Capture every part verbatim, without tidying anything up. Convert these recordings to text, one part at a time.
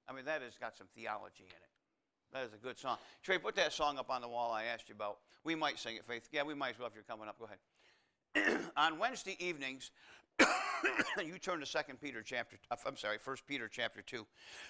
I mean, that has got some theology in it. That is a good song. Trey, put that song up on the wall I asked you about. We might sing it, Faith. Yeah, we might as well if you're coming up. Go ahead. On Wednesday evenings, you turn to Second Peter chapter, I'm sorry, First Peter chapter two.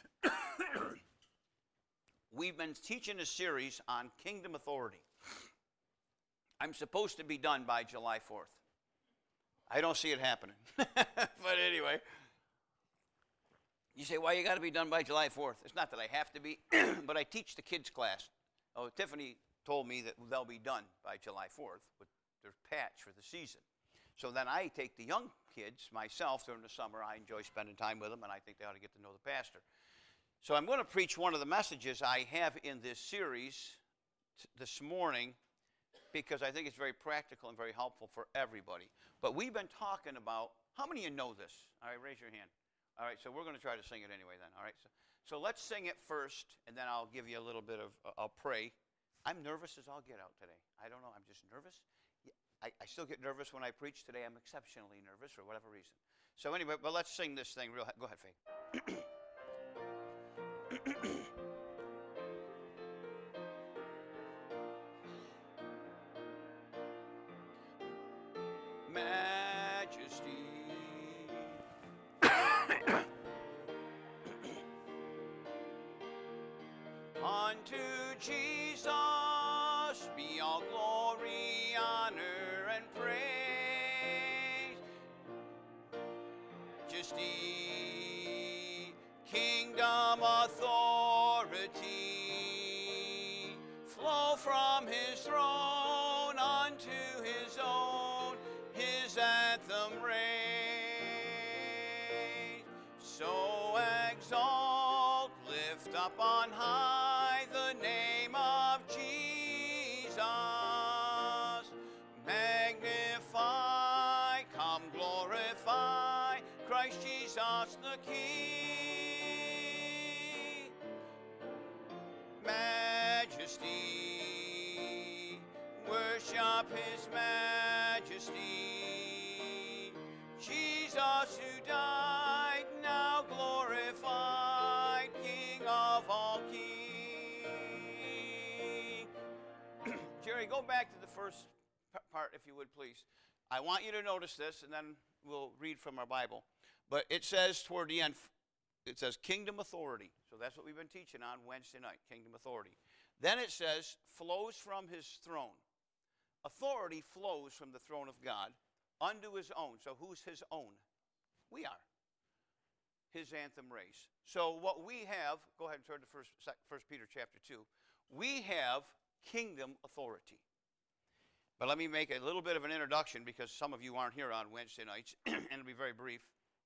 We've been teaching a series on kingdom authority. I'm supposed to be done by July fourth. I don't see it happening. But anyway, you say, why you got to be done by July fourth? It's not that I have to be, but I teach the kids class. Oh, Tiffany told me that they'll be done by July fourth with their patch for the season. So then I take the young kids myself during the summer. I enjoy spending time with them, and I think they ought to get to know the pastor. So I'm going to preach one of the messages I have in this series t- this morning because I think it's very practical and very helpful for everybody. But we've been talking about, how many of you know this? All right, raise your hand. All right, so we're going to try to sing it anyway then. All right, so, so let's sing it first, and then I'll give you a little bit of, uh, I'll pray. I'm nervous as I'll get out today. I don't know, I'm just nervous. I, I still get nervous when I preach. Today I'm exceptionally nervous for whatever reason. So anyway, but let's sing this thing real. Go ahead, Faith. Majesty. Unto Jesus be all glory, honor, and praise. Majesty, kingdom, authority, flow from his throne unto his own, his anthem raise. So exalt, lift up on high the name of Jesus. Magnify, come glorify Christ Jesus the King. Majesty, worship his majesty. Jesus who died, now glorified, King of all kings. Jerry, go back to the first part, if you would, please. I want you to notice this, and then we'll read from our Bible. But it says toward the end, it says kingdom authority. So that's what we've been teaching on Wednesday night, kingdom authority. Then it says, flows from his throne. Authority flows from the throne of God unto his own. So who's his own? We are. His anthem raise. So what we have, go ahead and turn to First, First Peter chapter two. We have kingdom authority. But let me make a little bit of an introduction because some of you aren't here on Wednesday nights, and it'll be very brief.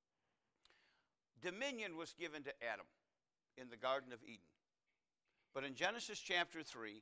Dominion was given to Adam in the Garden of Eden. But in Genesis chapter three,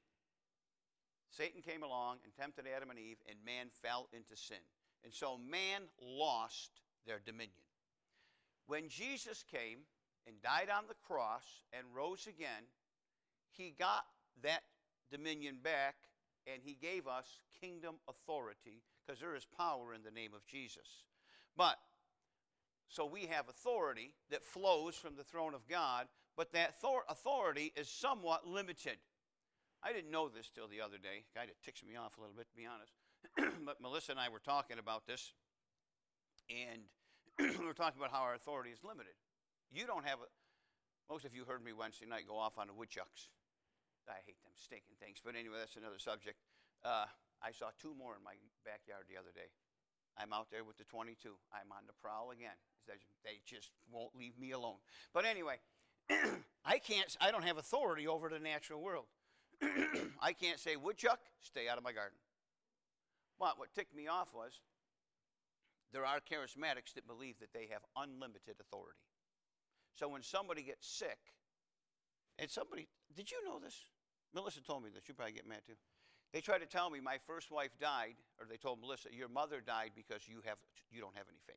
Satan came along and tempted Adam and Eve, and man fell into sin. And so man lost their dominion. When Jesus came and died on the cross and rose again, he got that dominion back, and he gave us kingdom authority because there is power in the name of Jesus. But, so we have authority that flows from the throne of God, but that authority is somewhat limited. I didn't know this till the other day. Kind of ticks me off a little bit, to be honest. But Melissa and I were talking about this, and we were talking about how our authority is limited. You don't have a, most of you heard me Wednesday night go off on the woodchucks. I hate them stinking things, but anyway, that's another subject. Uh, I saw two more in my backyard the other day. I'm out there with the twenty-two. I'm on the prowl again. They just won't leave me alone. But anyway, I can't, I don't have authority over the natural world. I can't say, woodchuck, stay out of my garden. But what ticked me off was, there are charismatics that believe that they have unlimited authority. So when somebody gets sick, and somebody, did you know this? Melissa told me this. You probably get mad too. They tried to tell me my first wife died, or they told Melissa, your mother died because you have you don't have any faith.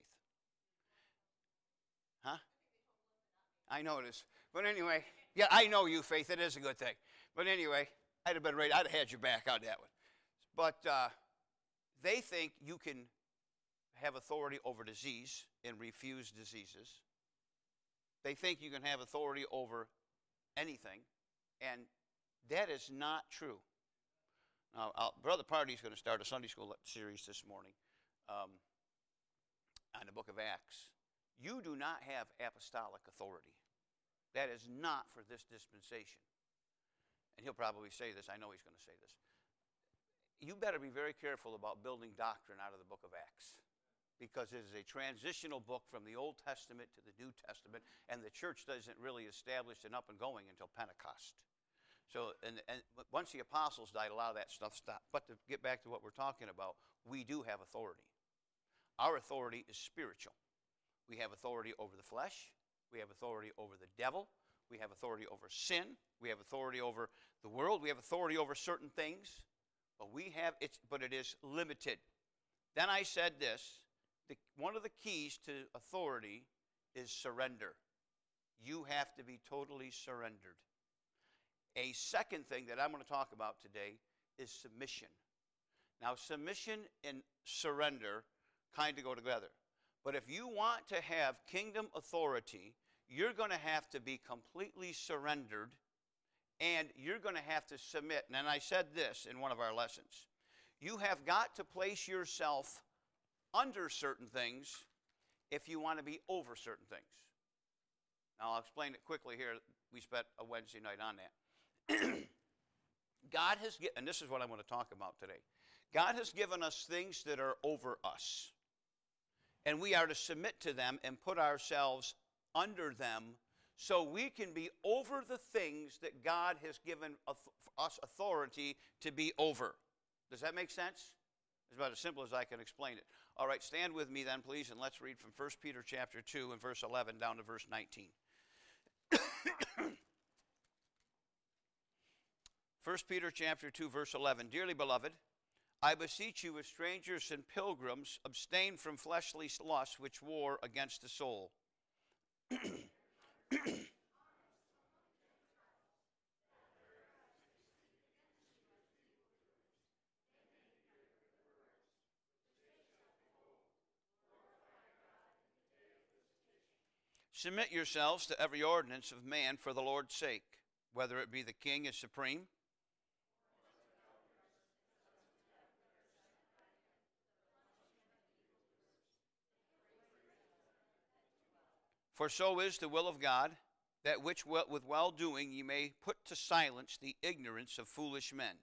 Huh? I know it is. But anyway, yeah, I know you, Faith. It is a good thing. But anyway, I'd have been ready. I'd have had your back on that one. But uh, they think you can have authority over disease and refuse diseases. They think you can have authority over anything, and that is not true. Now, I'll, Brother Party is going to start a Sunday school series this morning um, on the book of Acts. You do not have apostolic authority. That is not for this dispensation. And he'll probably say this. I know he's going to say this. You better be very careful about building doctrine out of the book of Acts, because it is a transitional book from the Old Testament to the New Testament, and the church doesn't really establish and up and going until Pentecost. So, and, and once the apostles died, a lot of that stuff stopped. But to get back to what we're talking about, we do have authority. Our authority is spiritual. We have authority over the flesh. We have authority over the devil. We have authority over sin. We have authority over the world. We have authority over certain things. But we have it's but it is limited. Then I said this, the, one of the keys to authority is surrender. You have to be totally surrendered. A second thing that I'm going to talk about today is submission. Now, submission and surrender kind of go together. But if you want to have kingdom authority, you're going to have to be completely surrendered, and you're going to have to submit. And I said this in one of our lessons. You have got to place yourself under certain things if you want to be over certain things. Now, I'll explain it quickly here. We spent a Wednesday night on that. God has given, and this is what I want to talk about today. God has given us things that are over us, and we are to submit to them and put ourselves under them so we can be over the things that God has given us authority to be over. Does that make sense? It's about as simple as I can explain it. All right, stand with me then, please, and let's read from First Peter chapter two and verse eleven down to verse nineteen. First Peter chapter two, verse eleven. Dearly beloved, I beseech you as strangers and pilgrims, abstain from fleshly lusts which war against the soul. Submit yourselves to every ordinance of man for the Lord's sake, whether it be the king as supreme, for so is the will of God, that which with well-doing ye may put to silence the ignorance of foolish men.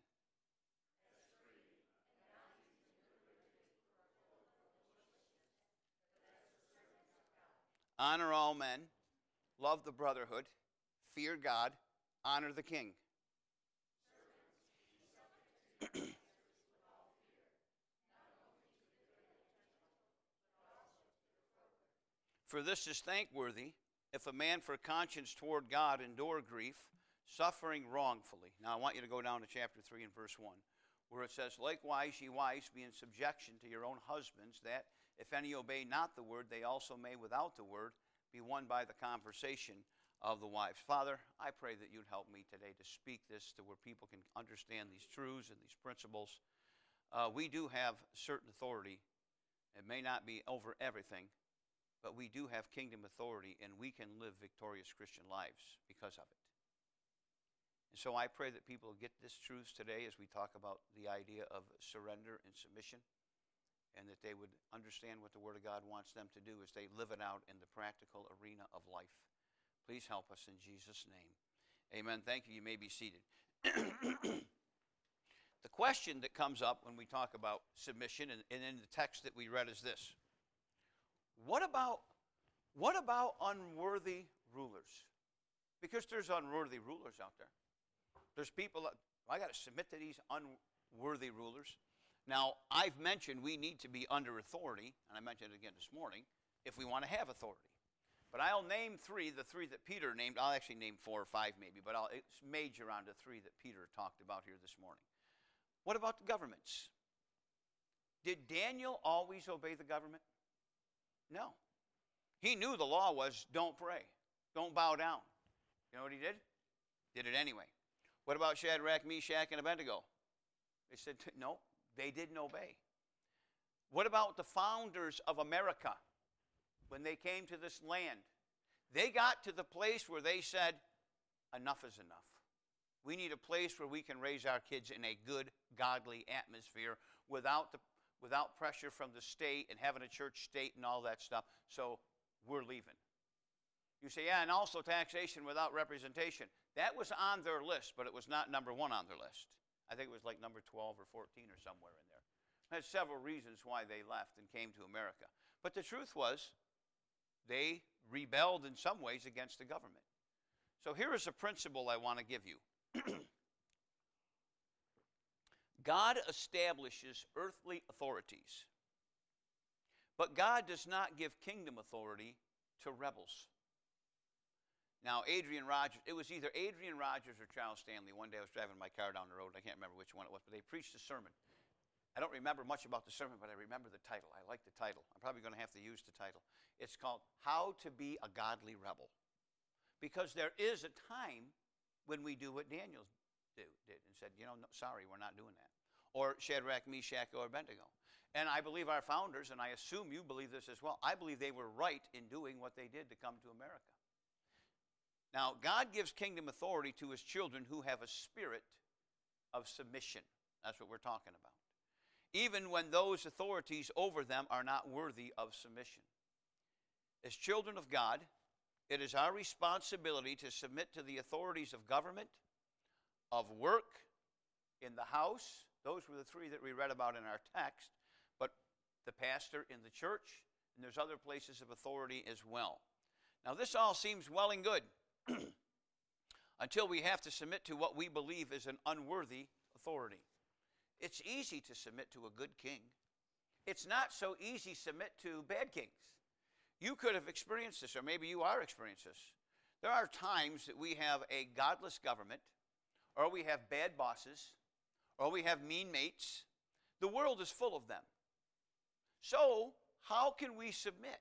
Honor all men, love the brotherhood, fear God, honor the king. For this is thankworthy, if a man for conscience toward God endure grief, suffering wrongfully. Now I want you to go down to chapter three and verse one, where it says, Likewise ye wives be in subjection to your own husbands, that if any obey not the word, they also may without the word be won by the conversation of the wives. Father, I pray that you'd help me today to speak this to where people can understand these truths and these principles. Uh, we do have certain authority. It may not be over everything, but we do have kingdom authority, and we can live victorious Christian lives because of it. And so I pray that people get this truth today as we talk about the idea of surrender and submission, and that they would understand what the Word of God wants them to do as they live it out in the practical arena of life. Please help us in Jesus' name. Amen. Thank you. You may be seated. The question that comes up when we talk about submission, and, and in the text that we read, is this. What about, what about unworthy rulers? Because there's unworthy rulers out there. There's people that, I got to submit to these unworthy rulers. Now, I've mentioned we need to be under authority, and I mentioned it again this morning, if we want to have authority. But I'll name three, the three that Peter named. I'll actually name four or five maybe, but I'll it's major on the three that Peter talked about here this morning. What about the governments? Did Daniel always obey the government? No. He knew the law was don't pray, don't bow down. You know what he did? Did it anyway. What about Shadrach, Meshach, and Abednego? They said, no, they didn't obey. What about the founders of America when they came to this land? They got to the place where they said, enough is enough. We need a place where we can raise our kids in a good, godly atmosphere without the, without pressure from the state and having a church state and all that stuff. So we're leaving. You say, yeah, and also taxation without representation. That was on their list, but it was not number one on their list. I think it was like number twelve or fourteen or somewhere in there. There's several reasons why they left and came to America. But the truth was, they rebelled in some ways against the government. So here is a principle I want to give you. God establishes earthly authorities, but God does not give kingdom authority to rebels. Now, Adrian Rogers, it was either Adrian Rogers or Charles Stanley. One day I was driving my car down the road, and I can't remember which one it was, but they preached a sermon. I don't remember much about the sermon, but I remember the title. I like the title. I'm probably going to have to use the title. It's called How to Be a Godly Rebel. Because there is a time when we do what Daniel do, did and said, you know, no, sorry, we're not doing that. Or Shadrach, Meshach, or Abednego. And I believe our founders, and I assume you believe this as well, I believe they were right in doing what they did to come to America. Now, God gives kingdom authority to his children who have a spirit of submission. That's what we're talking about. Even when those authorities over them are not worthy of submission. As children of God, it is our responsibility to submit to the authorities of government, of work, in the house. Those were the three that we read about in our text. But the pastor in the church, and there's other places of authority as well. Now, this all seems well and good until we have to submit to what we believe is an unworthy authority. It's easy to submit to a good king. It's not so easy to submit to bad kings. You could have experienced this, or maybe you are experiencing this. There are times that we have a godless government, or we have bad bosses, or we have mean mates. The world is full of them. So, how can we submit?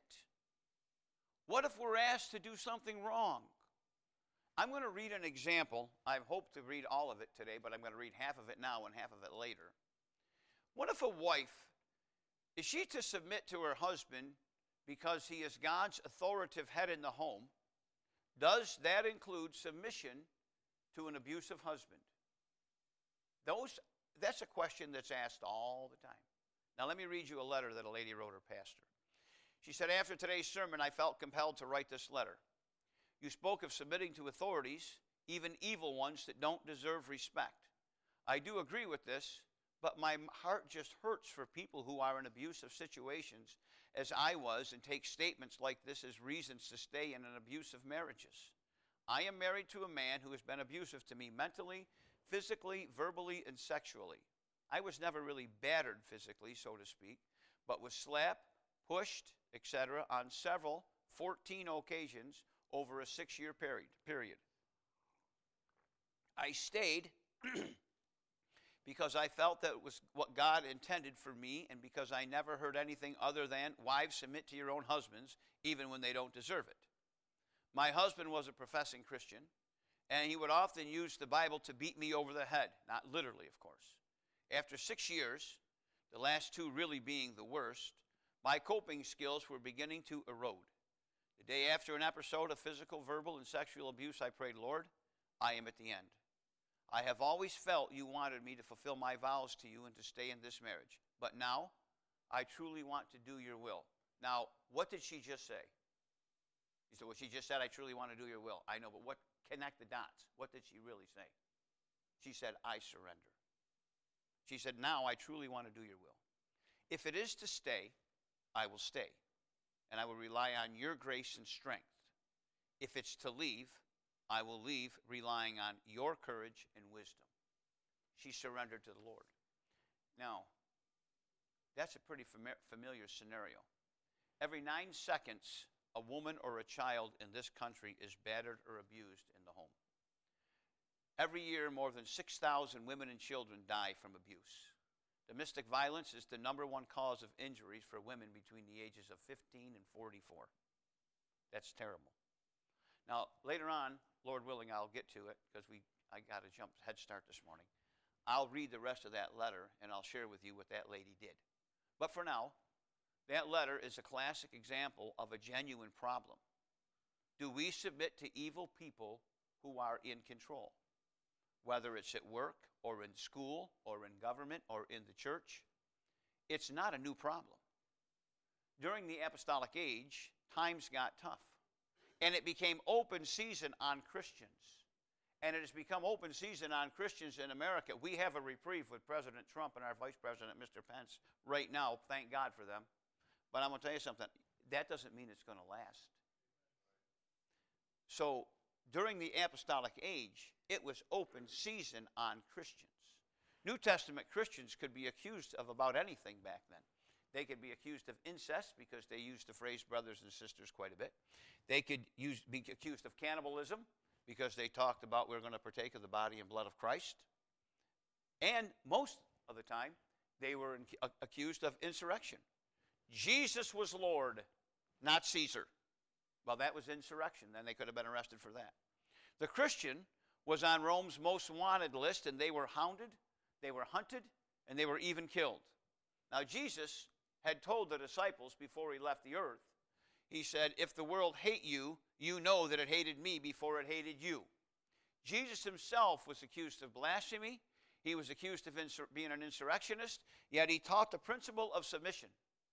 What if we're asked to do something wrong? I'm going to read an example. I hope to read all of it today, but I'm going to read half of it now and half of it later. What if a wife, is she to submit to her husband because he is God's authoritative head in the home? Does that include submission to an abusive husband? Those, that's a question that's asked all the time. Now let me read you a letter that a lady wrote her pastor. She said, after today's sermon, I felt compelled to write this letter. You spoke of submitting to authorities, even evil ones that don't deserve respect. I do agree with this, but my heart just hurts for people who are in abusive situations, as I was, and take statements like this as reasons to stay in an abusive marriages. I am married to a man who has been abusive to me mentally, physically, verbally, and sexually. I was never really battered physically, so to speak, but was slapped, pushed, et cetera on several, fourteen occasions over a six-year period. period. I stayed because I felt that it was what God intended for me, and because I never heard anything other than, wives, submit to your own husbands, even when they don't deserve it. My husband was a professing Christian, and he would often use the Bible to beat me over the head, not literally, of course. After six years, the last two really being the worst, my coping skills were beginning to erode. The day after an episode of physical, verbal, and sexual abuse, I prayed, Lord, I am at the end. I have always felt you wanted me to fulfill my vows to you and to stay in this marriage. But now, I truly want to do your will. Now, what did she just say? You said, well, she just said, I truly want to do your will. I know, but what, connect the dots. What did she really say? She said, I surrender. She said, now I truly want to do your will. If it is to stay, I will stay. And I will rely on your grace and strength. If it's to leave, I will leave relying on your courage and wisdom. She surrendered to the Lord. Now, that's a pretty fami- familiar scenario. Every nine seconds, a woman or a child in this country is battered or abused in the home. Every year, more than six thousand women and children die from abuse. Domestic violence is the number one cause of injuries for women between the ages of fifteen and forty-four. That's terrible. Now, later on, Lord willing, I'll get to it because we I got a jump head start this morning. I'll read the rest of that letter, and I'll share with you what that lady did. But for now, that letter is a classic example of a genuine problem. Do we submit to evil people who are in control, whether it's at work or in school or in government or in the church. It's not a new problem. During the apostolic age, times got tough, and it became open season on Christians. And it has become open season on Christians in America. We have a reprieve with President Trump and our Vice President, Mister Pence, right now. Thank God for them. But I'm going to tell you something. That doesn't mean it's going to last. So during the apostolic age, it was open season on Christians. New Testament Christians could be accused of about anything back then. They could be accused of incest because they used the phrase brothers and sisters quite a bit. They could use, be accused of cannibalism because they talked about we're going to partake of the body and blood of Christ. And most of the time, they were in, uh, accused of insurrection. Jesus was Lord, not Caesar. Well, that was insurrection. Then they could have been arrested for that. The Christian was on Rome's most wanted list, and they were hounded, they were hunted, and they were even killed. Now, Jesus had told the disciples before he left the earth, he said, if the world hate you, you know that it hated me before it hated you. Jesus himself was accused of blasphemy. He was accused of insur- being an insurrectionist, yet he taught the principle of submission.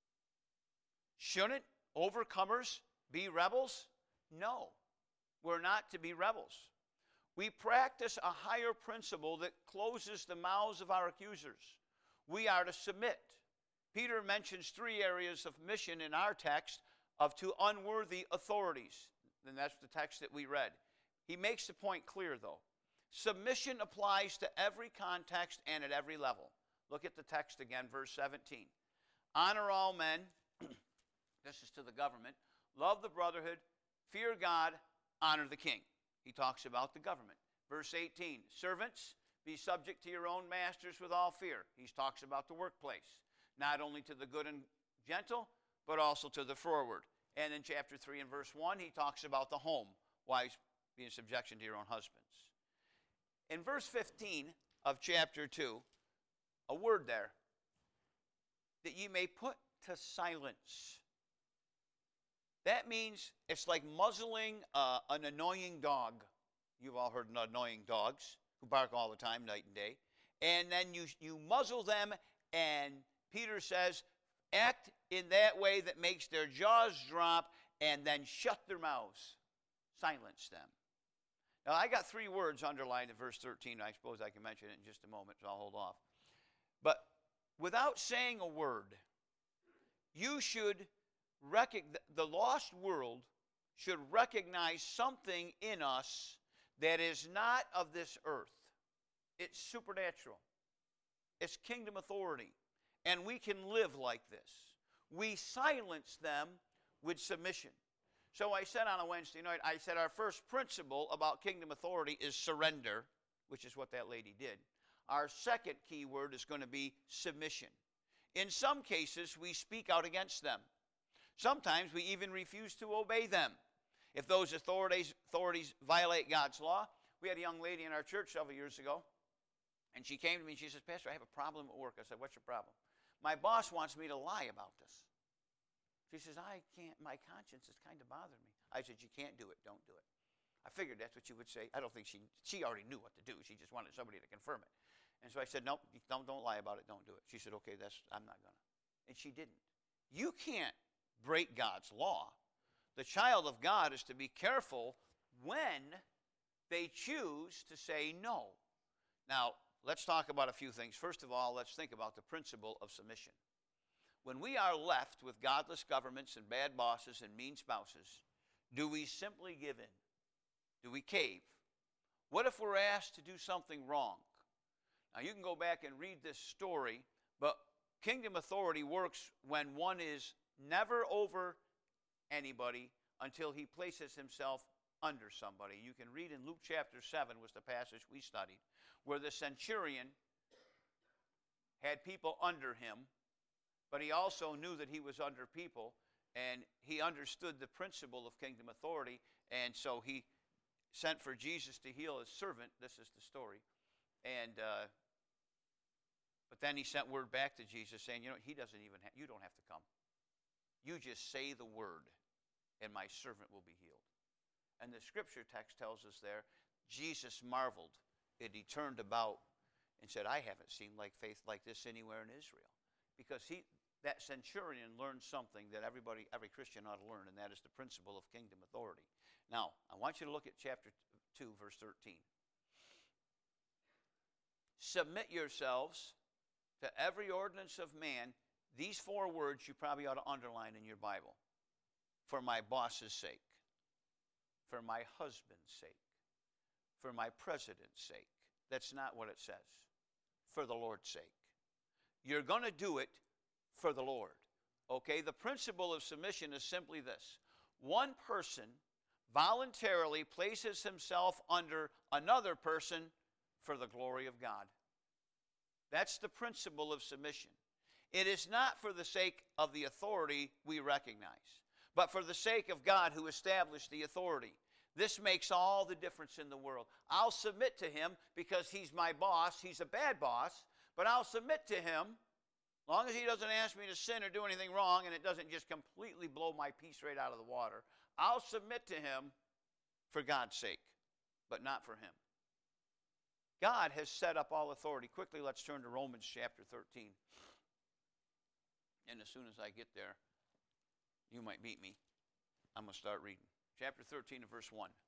Shouldn't overcomers be rebels? No, we're not to be rebels. We practice a higher principle that closes the mouths of our accusers. We are to submit. Peter mentions three areas of mission in our text of to unworthy authorities. And that's the text that we read. He makes the point clear, though. Submission applies to every context and at every level. Look at the text again, verse seventeen. Honor all men. This is to the government. Love the brotherhood. Fear God. Honor the king. He talks about the government. Verse eighteen. Servants, be subject to your own masters with all fear. He talks about the workplace. Not only to the good and gentle, but also to the froward. And in chapter three and verse one, he talks about the home. Wives, be in subjection to your own husbands. In verse fifteen of chapter two, a word there, that ye may put to silence. That means it's like muzzling uh, an annoying dog. You've all heard of annoying dogs who bark all the time, night and day. And then you, you muzzle them, and Peter says, act in that way that makes their jaws drop, and then shut their mouths. Silence them. Now, I got three words underlined in verse thirteen. I suppose I can mention it in just a moment, so I'll hold off. But without saying a word, you should recognize, the lost world should recognize something in us that is not of this earth. It's supernatural. It's kingdom authority. And we can live like this. We silence them with submission. So I said on a Wednesday night, I said our first principle about kingdom authority is surrender, which is what that lady did. Our second key word is going to be submission. In some cases, we speak out against them. Sometimes we even refuse to obey them. If those authorities, authorities violate God's law, we had a young lady in our church several years ago, and she came to me and she says, Pastor, I have a problem at work. I said, what's your problem? My boss wants me to lie about this. She says, I can't, my conscience is kind of bothering me. I said, you can't do it, don't do it. I figured that's what you would say. I don't think she, she already knew what to do. She just wanted somebody to confirm it. And so I said, nope, don't, don't lie about it, don't do it. She said, okay, that's, I'm not going to. And she didn't. You can't break God's law. The child of God is to be careful when they choose to say no. Now, let's talk about a few things. First of all, let's think about the principle of submission. When we are left with godless governments and bad bosses and mean spouses, do we simply give in? Do we cave? What if we're asked to do something wrong? Now, you can go back and read this story, but kingdom authority works when one is never over anybody until he places himself under somebody. You can read in Luke chapter seven, was the passage we studied, where the centurion had people under him, but he also knew that he was under people, and he understood the principle of kingdom authority, and so he sent for Jesus to heal his servant. This is the story. And uh, but then he sent word back to Jesus saying, you know, he doesn't even ha- you don't have to come. You just say the word, and my servant will be healed. And the scripture text tells us there, Jesus marveled, and he turned about and said, I haven't seen like faith like this anywhere in Israel. Because he, that centurion learned something that everybody, every Christian ought to learn, and that is the principle of kingdom authority. Now, I want you to look at chapter two, verse thirteen. Submit yourselves to every ordinance of man. These four words you probably ought to underline in your Bible. For my boss's sake, for my husband's sake, for my president's sake. That's not what it says. For the Lord's sake. You're going to do it for the Lord. Okay? The principle of submission is simply this. One person voluntarily places himself under another person for the glory of God. That's the principle of submission. It is not for the sake of the authority we recognize, but for the sake of God who established the authority. This makes all the difference in the world. I'll submit to him because he's my boss. He's a bad boss, but I'll submit to him as long as he doesn't ask me to sin or do anything wrong and it doesn't just completely blow my peace right out of the water. I'll submit to him for God's sake, but not for him. God has set up all authority. Quickly, let's turn to Romans chapter thirteen. And as soon as I get there, you might beat me. I'm going to start reading. Chapter thirteen and verse one.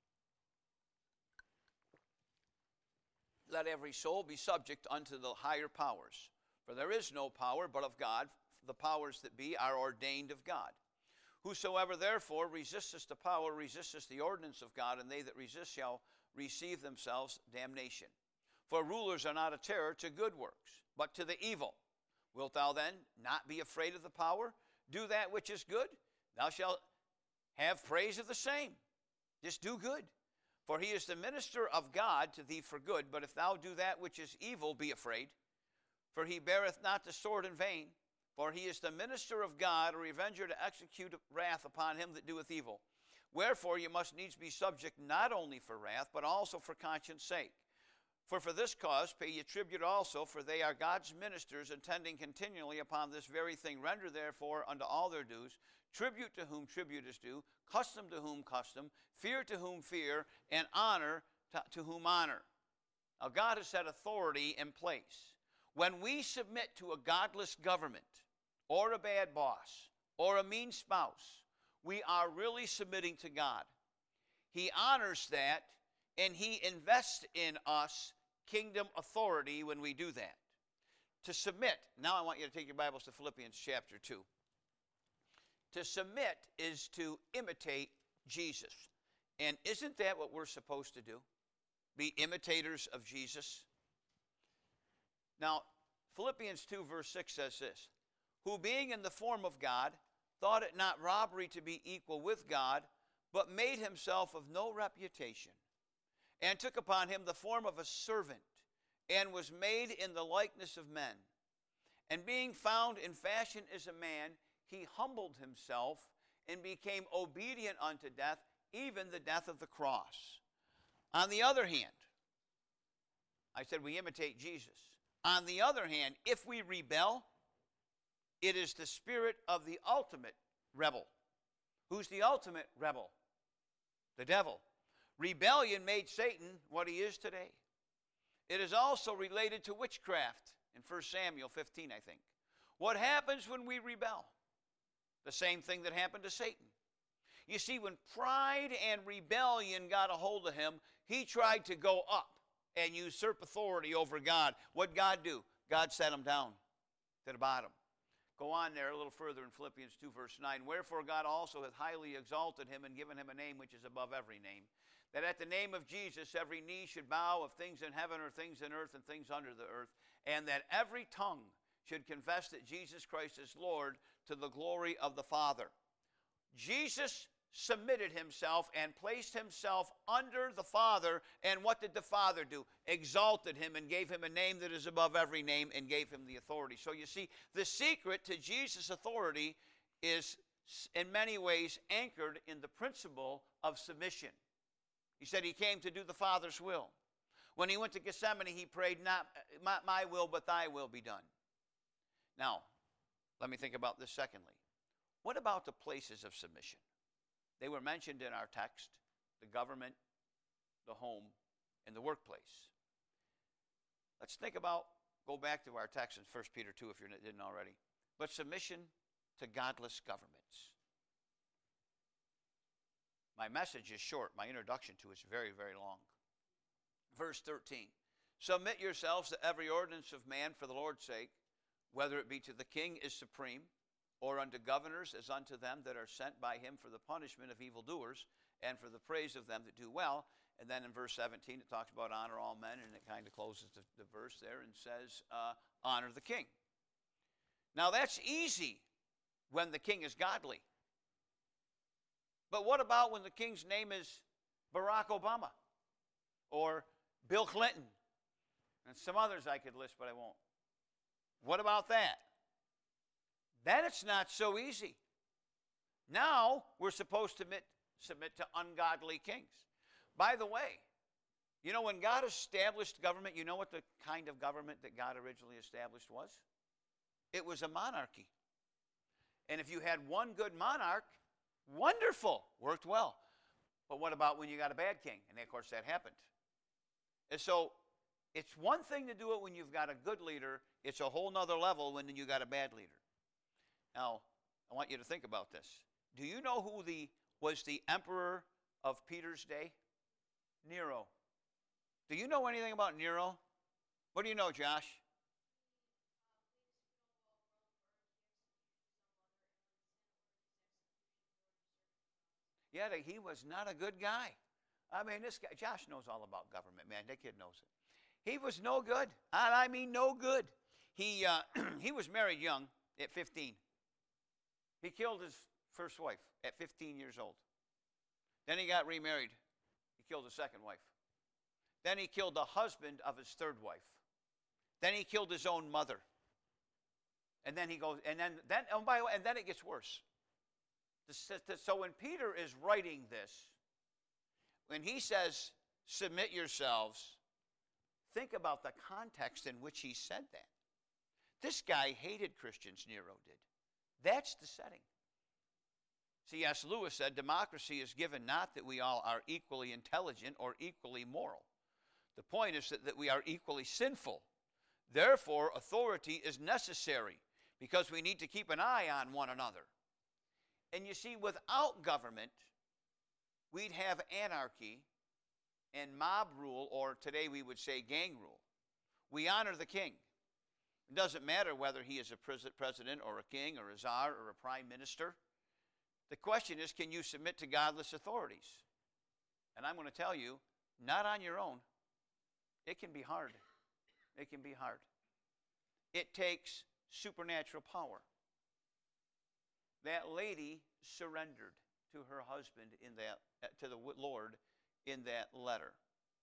Let every soul be subject unto the higher powers. For there is no power but of God. The powers that be are ordained of God. Whosoever therefore resisteth the power, resisteth the ordinance of God, and they that resist shall receive themselves damnation. For rulers are not a terror to good works, but to the evil. Wilt thou then not be afraid of the power? Do that which is good. Thou shalt have praise of the same. Just do good. For he is the minister of God to thee for good. But if thou do that which is evil, be afraid. For he beareth not the sword in vain. For he is the minister of God, a revenger to execute wrath upon him that doeth evil. Wherefore you must needs be subject not only for wrath, but also for conscience sake. For for this cause pay ye tribute also, for they are God's ministers, attending continually upon this very thing. Render therefore unto all their dues, tribute to whom tribute is due, custom to whom custom, fear to whom fear, and honor to, to whom honor. Now God has set authority in place. When we submit to a godless government, or a bad boss, or a mean spouse, we are really submitting to God. He honors that, and he invests in us kingdom authority when we do that. To submit, now I want you to take your Bibles to Philippians chapter two. To submit is to imitate Jesus. And isn't that what we're supposed to do? Be imitators of Jesus? Now, Philippians two verse six says this, who being in the form of God, thought it not robbery to be equal with God, but made himself of no reputation, and took upon him the form of a servant, and was made in the likeness of men. And being found in fashion as a man, he humbled himself, and became obedient unto death, even the death of the cross. On the other hand, I said we imitate Jesus. On the other hand, if we rebel, it is the spirit of the ultimate rebel. Who's the ultimate rebel? The devil. Rebellion made Satan what he is today. It is also related to witchcraft in First Samuel fifteen, I think. What happens when we rebel? The same thing that happened to Satan. You see, when pride and rebellion got a hold of him, he tried to go up and usurp authority over God. What'd God do? God set him down to the bottom. Go on there a little further in Philippians two, verse nine. Wherefore God also hath highly exalted him and given him a name which is above every name, that at the name of Jesus every knee should bow, of things in heaven or things in earth and things under the earth, and that every tongue should confess that Jesus Christ is Lord, to the glory of the Father. Jesus submitted himself and placed himself under the Father, and what did the Father do? Exalted him and gave him a name that is above every name, and gave him the authority. So you see, the secret to Jesus' authority is in many ways anchored in the principle of submission. He said he came to do the Father's will. When he went to Gethsemane, he prayed, not my, my will, but thy will be done. Now, let me think about this secondly. What about the places of submission? They were mentioned in our text, the government, the home, in the workplace. Let's think about, go back to our text in First Peter two if you didn't already. But submission to godless governments. My message is short. My introduction to it is very, very long. Verse thirteen. Submit yourselves to every ordinance of man for the Lord's sake, whether it be to the king is supreme, or unto governors as unto them that are sent by him for the punishment of evildoers, and for the praise of them that do well. And then in verse seventeen, it talks about honor all men, and it kind of closes the, the verse there and says, uh, honor the king. Now that's easy when the king is godly. But what about when the king's name is Barack Obama or Bill Clinton and some others I could list, but I won't? What about that? Then it's not so easy. Now we're supposed to submit, submit to ungodly kings. By the way, you know, when God established government, you know what the kind of government that God originally established was? It was a monarchy. And if you had one good monarch, wonderful, worked well. But what about when you got a bad king? And of course that happened. And so it's one thing to do it when you've got a good leader. It's a whole nother level when you got a bad leader. Now, I want you to think about this. Do you know who the was the emperor of Peter's day? Nero. Do you know anything about Nero? What do you know, Josh? Yeah, he was not a good guy. I mean, this guy, Josh knows all about government, man. That kid knows it. He was no good. I mean, no good. He, uh, he was married young at fifteen. He killed his first wife at fifteen years old. Then he got remarried. He killed his second wife. Then he killed the husband of his third wife. Then he killed his own mother. And then he goes, and then, then oh, by the way, and then it gets worse. So when Peter is writing this, when he says, submit yourselves, think about the context in which he said that. This guy hated Christians, Nero did. That's the setting. C S Lewis said, democracy is given not that we all are equally intelligent or equally moral. The point is that, that we are equally sinful. Therefore, authority is necessary because we need to keep an eye on one another. And you see, without government, we'd have anarchy and mob rule, or today we would say gang rule. We honor the king. It doesn't matter whether he is a president or a king or a czar or a prime minister. The question is, can you submit to godless authorities? And I'm going to tell you, not on your own. It can be hard. It can be hard. It takes supernatural power. That lady surrendered to her husband in that, to the Lord in that letter.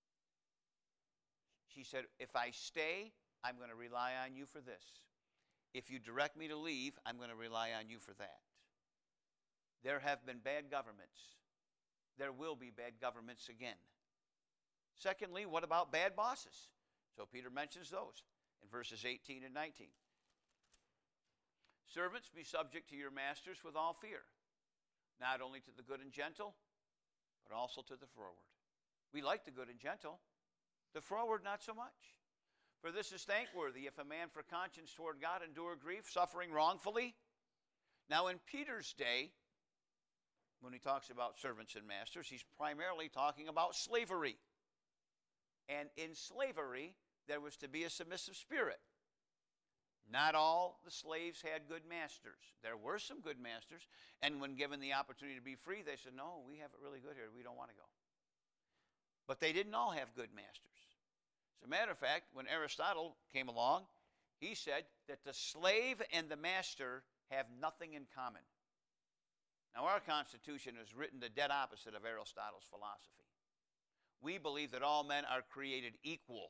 She said, if I stay, I'm going to rely on you for this. If you direct me to leave, I'm going to rely on you for that. There have been bad governments. There will be bad governments again. Secondly, what about bad bosses? So Peter mentions those in verses eighteen and nineteen. Servants, be subject to your masters with all fear, not only to the good and gentle, but also to the froward. We like the good and gentle, the froward not so much. For this is thankworthy, if a man for conscience toward God endure grief, suffering wrongfully. Now in Peter's day, when he talks about servants and masters, he's primarily talking about slavery. And in slavery, there was to be a submissive spirit. Not all the slaves had good masters. There were some good masters, and when given the opportunity to be free, they said, no, we have it really good here. We don't want to go. But they didn't all have good masters. As a matter of fact, when Aristotle came along, he said that the slave and the master have nothing in common. Now, our Constitution is written the dead opposite of Aristotle's philosophy. We believe that all men are created equal.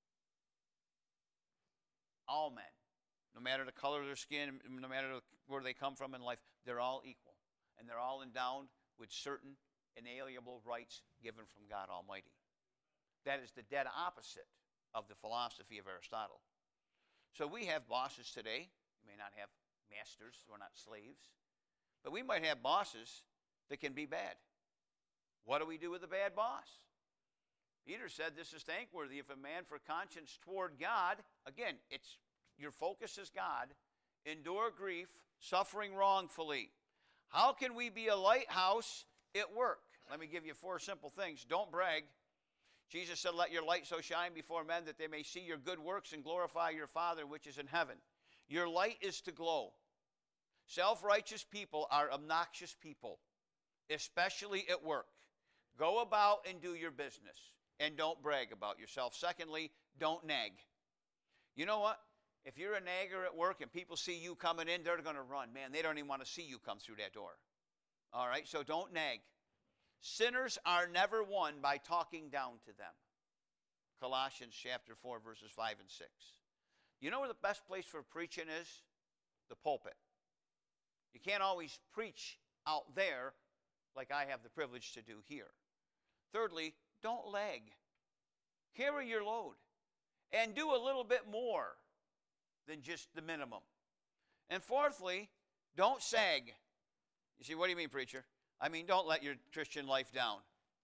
All men. No matter the color of their skin, no matter where they come from in life, they're all equal. And they're all endowed with certain inalienable rights given from God Almighty. That is the dead opposite of the philosophy of Aristotle. So we have bosses today. We may not have masters. We're not slaves. But we might have bosses that can be bad. What do we do with a bad boss? Peter said this is thankworthy if a man for conscience toward God, again, it's your focus is God, endure grief, suffering wrongfully. How can we be a lighthouse at work? Let me give you four simple things. Don't brag. Jesus said, let your light so shine before men that they may see your good works and glorify your Father which is in heaven. Your light is to glow. Self-righteous people are obnoxious people, especially at work. Go about and do your business, and don't brag about yourself. Secondly, don't nag. You know what? If you're a nagger at work and people see you coming in, they're going to run. Man, they don't even want to see you come through that door. All right, so don't nag. Sinners are never won by talking down to them. Colossians chapter four, verses five and six. You know where the best place for preaching is? The pulpit. You can't always preach out there like I have the privilege to do here. Thirdly, don't lag. Carry your load. And do a little bit more than just the minimum. And fourthly, don't sag. You see, what do you mean, preacher? I mean, don't let your Christian life down.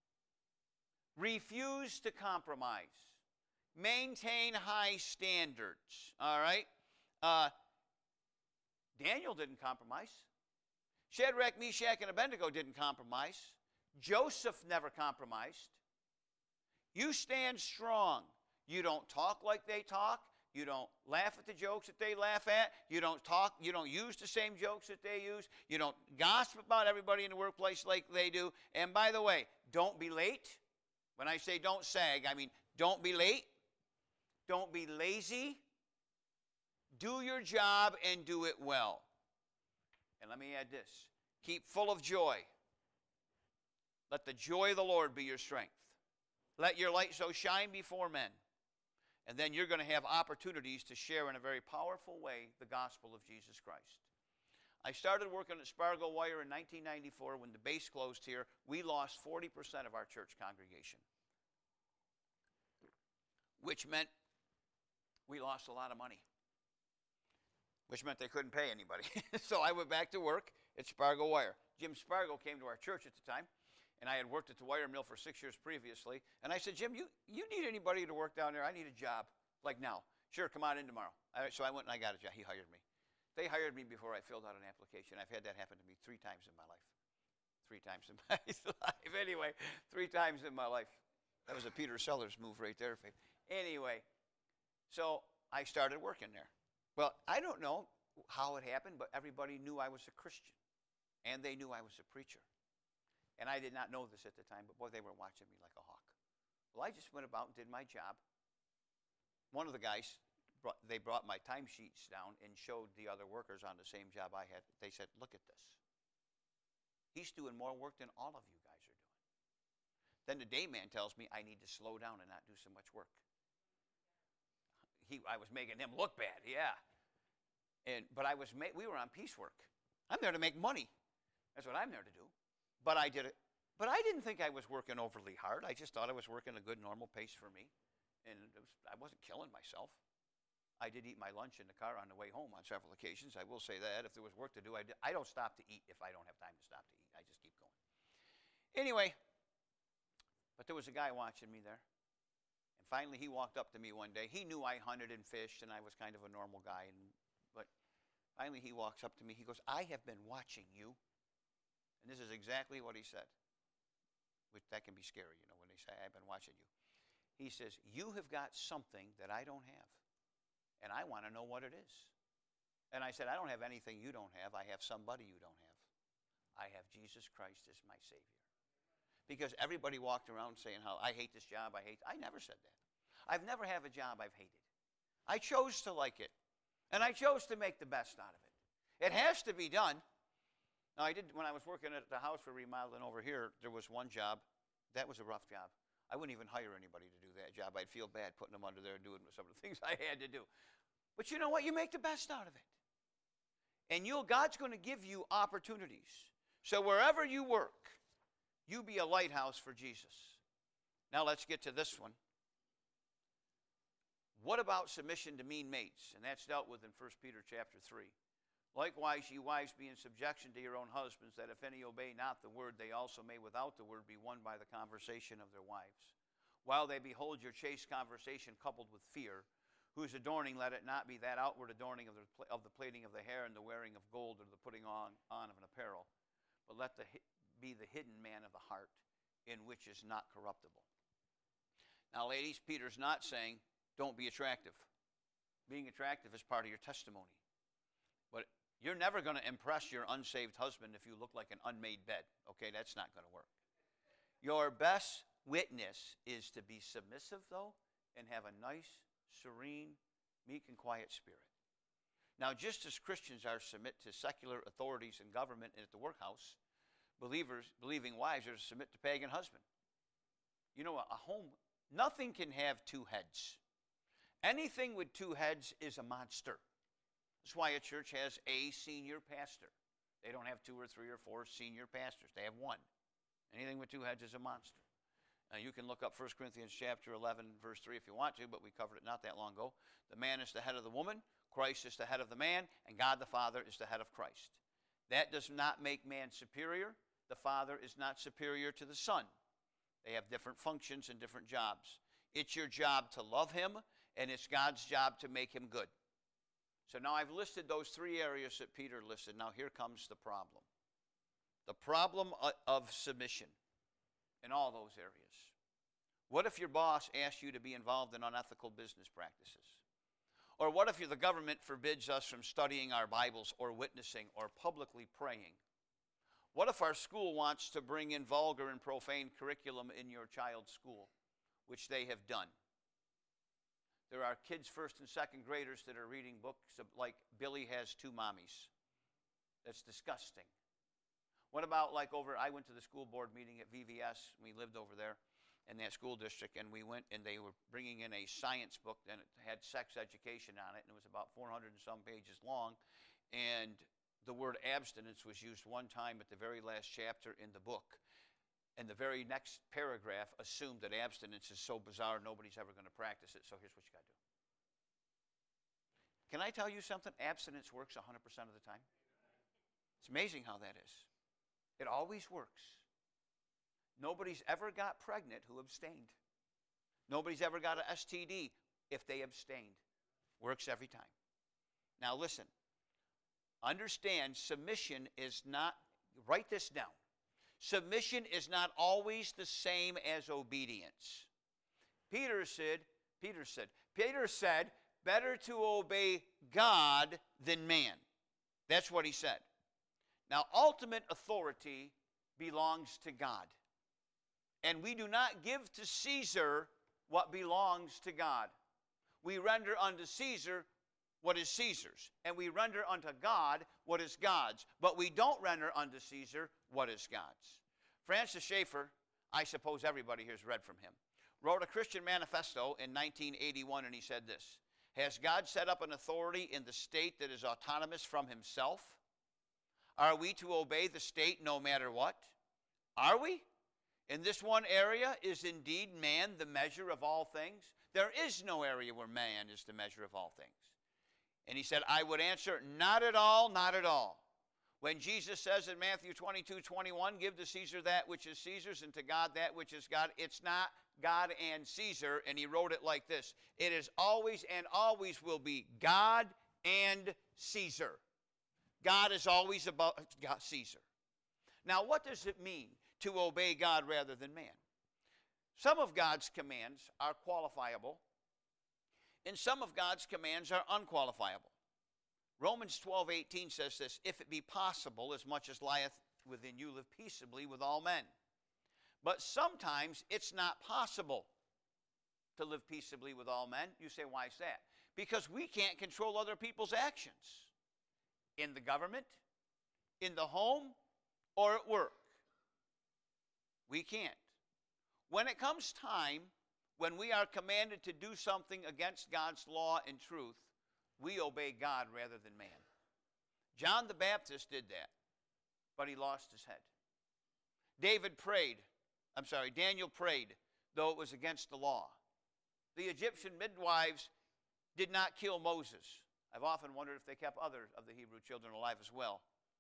Refuse to compromise. Maintain high standards. All right? Uh, Daniel didn't compromise. Shadrach, Meshach, and Abednego didn't compromise. Joseph never compromised. You stand strong. You don't talk like they talk. You don't laugh at the jokes that they laugh at. You don't talk, you don't use the same jokes that they use. You don't gossip about everybody in the workplace like they do. And by the way, don't be late. When I say don't sag, I mean don't be late. Don't be lazy. Do your job and do it well. And let me add this. Keep full of joy. Let the joy of the Lord be your strength. Let your light so shine before men. And then you're going to have opportunities to share in a very powerful way the gospel of Jesus Christ. I started working at Spargo Wire in nineteen ninety-four when the base closed here. We lost forty percent of our church congregation, which meant we lost a lot of money, which meant they couldn't pay anybody. So I went back to work at Spargo Wire. Jim Spargo came to our church at the time, and I had worked at the wire mill for six years previously. And I said, Jim, you, you need anybody to work down there? I need a job, like now. Sure, come on in tomorrow. I, so I went and I got a job. He hired me. They hired me before I filled out an application. I've had that happen to me three times in my life. Three times in my life. Anyway, three times in my life. That was a Peter Sellers move right there. Anyway, so I started working there. Well, I don't know how it happened, but everybody knew I was a Christian. And they knew I was a preacher. And I did not know this at the time, but boy, they were watching me like a hawk. Well, I just went about and did my job. One of the guys, brought, they brought my timesheets down and showed the other workers on the same job I had. They said, look at this. He's doing more work than all of you guys are doing. Then the day man tells me I need to slow down and not do so much work. He, I was making him look bad, yeah. And But I was, ma- we were on piecework. I'm there to make money. That's what I'm there to do. But I did it. But I didn't think I was working overly hard. I just thought I was working a good normal pace for me. And it was, I wasn't killing myself. I did eat my lunch in the car on the way home on several occasions. I will say that. If there was work to do, I, did, I don't stop to eat if I don't have time to stop to eat. I just keep going. Anyway, but there was a guy watching me there. And finally he walked up to me one day. He knew I hunted and fished and I was kind of a normal guy. And, but finally he walks up to me. He goes, I have been watching you. And this is exactly what he said. Which that can be scary, you know, when they say, I've been watching you. He says, you have got something that I don't have. And I want to know what it is. And I said, I don't have anything you don't have. I have somebody you don't have. I have Jesus Christ as my Savior. Because everybody walked around saying how I hate this job, I hate, I never said that. I've never had a job I've hated. I chose to like it. And I chose to make the best out of it. It has to be done. Now, I did, when I was working at the house for remodeling over here, there was one job. That was a rough job. I wouldn't even hire anybody to do that job. I'd feel bad putting them under there and doing some of the things I had to do. But you know what? You make the best out of it. And you'll, God's going to give you opportunities. So wherever you work, you be a lighthouse for Jesus. Now let's get to this one. What about submission to mean mates? And that's dealt with in First Peter chapter three. Likewise, ye wives, be in subjection to your own husbands, that if any obey not the word, they also may without the word be won by the conversation of their wives. While they behold your chaste conversation coupled with fear, whose adorning let it not be that outward adorning of the, of the plaiting of the hair and the wearing of gold or the putting on, on of an apparel, but let the be the hidden man of the heart, in which is not corruptible. Now, ladies, Peter's not saying don't be attractive. Being attractive is part of your testimony. But you're never going to impress your unsaved husband if you look like an unmade bed. Okay, that's not going to work. Your best witness is to be submissive, though, and have a nice, serene, meek, and quiet spirit. Now, just as Christians are to submit to secular authorities in government and at the workhouse, believers, believing wives are to submit to pagan husbands. You know, a home, nothing can have two heads. Anything with two heads is a monster. That's why a church has a senior pastor. They don't have two or three or four senior pastors. They have one. Anything with two heads is a monster. Now, you can look up First Corinthians chapter eleven, verse three if you want to, but we covered it not that long ago. The man is the head of the woman, Christ is the head of the man, and God the Father is the head of Christ. That does not make man superior. The Father is not superior to the Son. They have different functions and different jobs. It's your job to love him, and it's God's job to make him good. So now I've listed those three areas that Peter listed. Now here comes the problem. The problem of submission in all those areas. What if your boss asks you to be involved in unethical business practices? Or what if the government forbids us from studying our Bibles or witnessing or publicly praying? What if our school wants to bring in vulgar and profane curriculum in your child's school, which they have done? There are kids, first and second graders, that are reading books like Billy Has Two Mommies. That's disgusting. What about like over, I went to the school board meeting at V V S. We lived over there in that school district, and we went and they were bringing in a science book, and it had sex education on it, and it was about four hundred and some pages long. And the word abstinence was used one time at the very last chapter in the book. And the very next paragraph assumed that abstinence is so bizarre nobody's ever going to practice it, so here's what you got to do. Can I tell you something? Abstinence works one hundred percent of the time. It's amazing how that is. It always works. Nobody's ever got pregnant who abstained. Nobody's ever got an S T D if they abstained. Works every time. Now listen, understand submission is not, write this down. Submission is not always the same as obedience. Peter said, Peter said, Peter said, better to obey God than man. That's what he said. Now, ultimate authority belongs to God. And we do not give to Caesar what belongs to God. We render unto Caesar what is Caesar's, and we render unto God what is God's, but we don't render unto Caesar what is God's. Francis Schaeffer, I suppose everybody here has read from him, wrote a Christian manifesto in nineteen eighty-one, and he said this: has God set up an authority in the state that is autonomous from himself? Are we to obey the state no matter what? Are we? In this one area, is indeed man the measure of all things? There is no area where man is the measure of all things. And he said, I would answer, not at all, not at all. When Jesus says in Matthew twenty-two, twenty-one, give to Caesar that which is Caesar's and to God that which is God, it's not God and Caesar, and he wrote it like this: it is always and always will be God and Caesar. God is always about God, Caesar. Now, what does it mean to obey God rather than man? Some of God's commands are qualifiable, and some of God's commands are unqualifiable. Romans twelve eighteen says this: if it be possible, as much as lieth within you, live peaceably with all men. But sometimes it's not possible to live peaceably with all men. You say, why is that? Because we can't control other people's actions. In the government, in the home, or at work. We can't. When it comes time, when we are commanded to do something against God's law and truth, we obey God rather than man. John the Baptist did that, but he lost his head. David prayed, I'm sorry, Daniel prayed, though it was against the law. The Egyptian midwives did not kill Moses. I've often wondered if they kept other of the Hebrew children alive as well.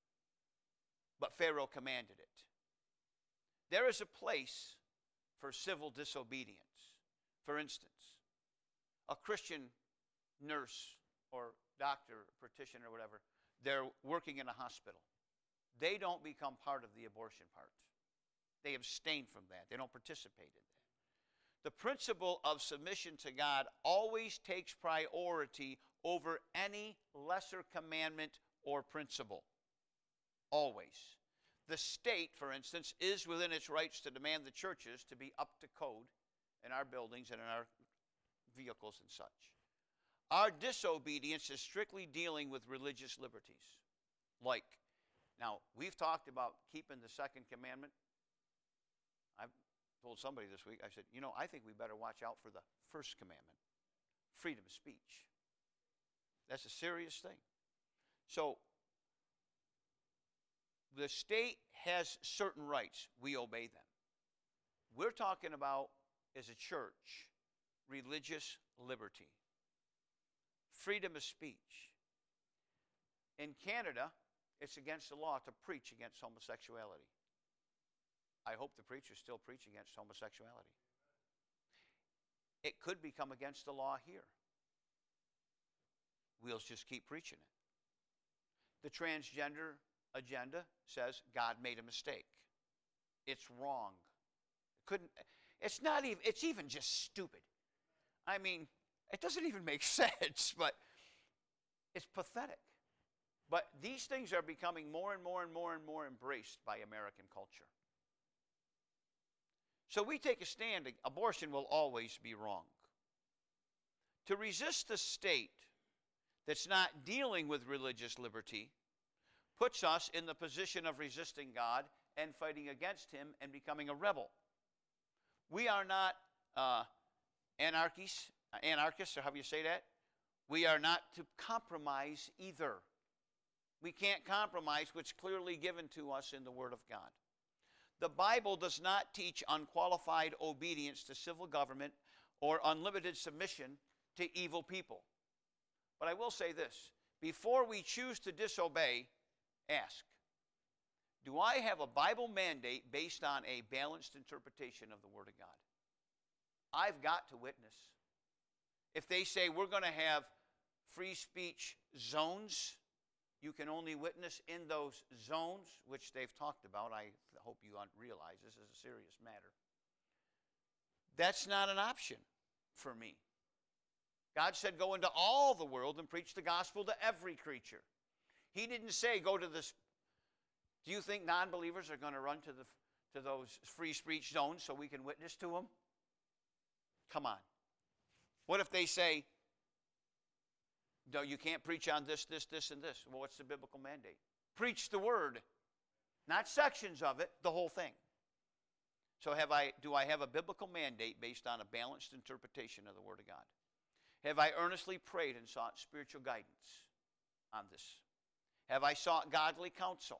But Pharaoh commanded it. There is a place for civil disobedience. For instance, a Christian nurse or doctor, practitioner, or whatever, they're working in a hospital. They don't become part of the abortion part. They abstain from that. They don't participate in that. The principle of submission to God always takes priority over any lesser commandment or principle. Always. The state, for instance, is within its rights to demand the churches to be up to code in our buildings and in our vehicles and such. Our disobedience is strictly dealing with religious liberties. Like, now, we've talked about keeping the second commandment. I've told somebody this week, I said, you know, I think we better watch out for the first commandment, freedom of speech. That's a serious thing. So, the state has certain rights. We obey them. We're talking about, as a church, religious liberty, freedom of speech. In Canada, it's against the law to preach against homosexuality. I hope the preachers still preach against homosexuality. It could become against the law here. We'll just keep preaching it. The transgender agenda says God made a mistake. It's wrong. It couldn't, it's not even, it's even just stupid. I mean, it doesn't even make sense, but it's pathetic. But these things are becoming more and more and more and more embraced by American culture. So we take a stand. Abortion will always be wrong. To resist the state that's not dealing with religious liberty puts us in the position of resisting God and fighting against him and becoming a rebel. We are not uh, anarchists, anarchists, or however you say that. We are not to compromise either. We can't compromise what's clearly given to us in the Word of God. The Bible does not teach unqualified obedience to civil government or unlimited submission to evil people. But I will say this. Before we choose to disobey, ask, do I have a Bible mandate based on a balanced interpretation of the Word of God? I've got to witness. If they say we're going to have free speech zones, you can only witness in those zones, which they've talked about. I hope you realize this is a serious matter. That's not an option for me. God said go into all the world and preach the gospel to every creature. He didn't say go to this. Do you think non-believers are going to run to the to those free speech zones so we can witness to them? Come on. What if they say, no, you can't preach on this, this, this, and this? Well, what's the biblical mandate? Preach the word. Not sections of it, the whole thing. So have I? Do I have a biblical mandate based on a balanced interpretation of the Word of God? Have I earnestly prayed and sought spiritual guidance on this? Have I sought godly counsel?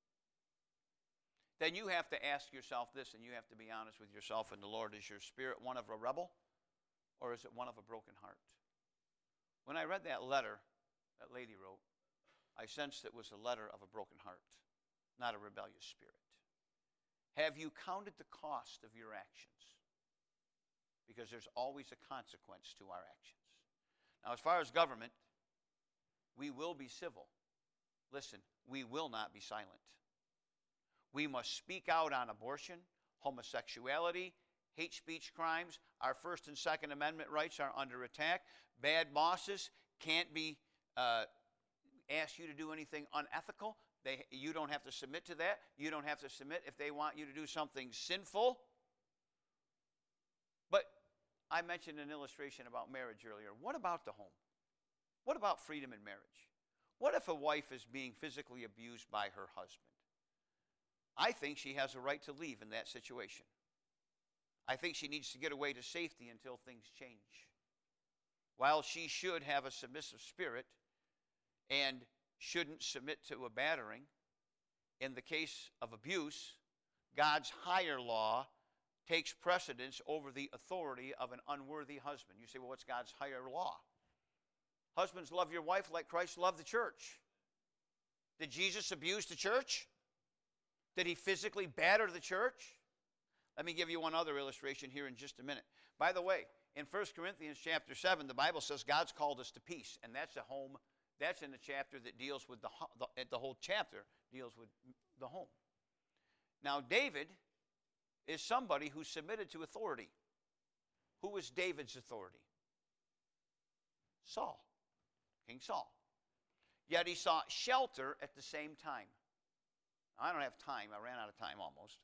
Then you have to ask yourself this, and you have to be honest with yourself and the Lord. Is your spirit one of a rebel, or is it one of a broken heart? When I read that letter that lady wrote, I sensed it was a letter of a broken heart, not a rebellious spirit. Have you counted the cost of your actions? Because there's always a consequence to our actions. Now, as far as government, we will be civil. Listen, we will not be silent. We must speak out on abortion, homosexuality, hate speech crimes. Our First and Second Amendment rights are under attack. Bad bosses can't be uh, ask you to do anything unethical. They, you don't have to submit to that. You don't have to submit if they want you to do something sinful. But I mentioned an illustration about marriage earlier. What about the home? What about freedom in marriage? What if a wife is being physically abused by her husband? I think she has a right to leave in that situation. I think she needs to get away to safety until things change. While she should have a submissive spirit and shouldn't submit to a battering, in the case of abuse, God's higher law takes precedence over the authority of an unworthy husband. You say, well, what's God's higher law? Husbands, love your wife like Christ loved the church. Did Jesus abuse the church? Did he physically batter the church? Let me give you one other illustration here in just a minute. By the way, in First Corinthians chapter seven, the Bible says God's called us to peace, and that's a home. That's in the chapter that deals with the, the, the whole chapter deals with the home. Now, David is somebody who submitted to authority. Who was David's authority? Saul, King Saul. Yet he sought shelter at the same time. Now, I don't have time. I ran out of time almost.